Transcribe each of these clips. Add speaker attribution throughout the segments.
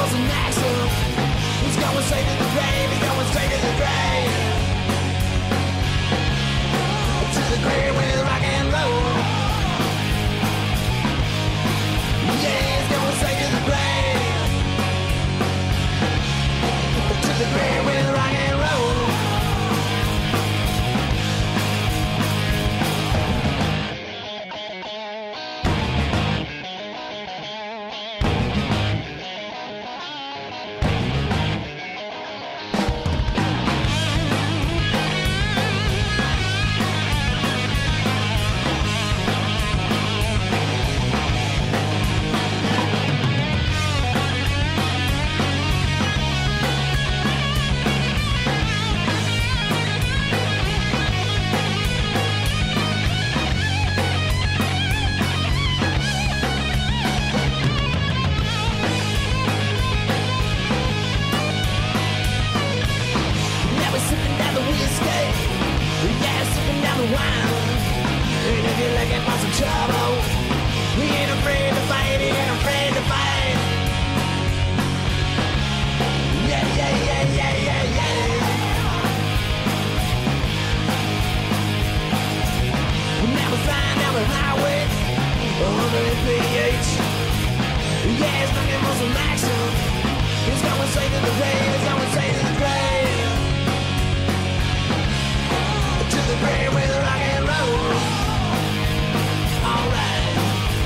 Speaker 1: muscle axle. He's going straight to the grave, he's going straight to the grave. To the grave with rock and roll. Yeah, he's going straight to the grave. To the grave with rock and roll.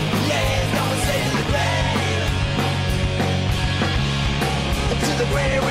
Speaker 1: The grave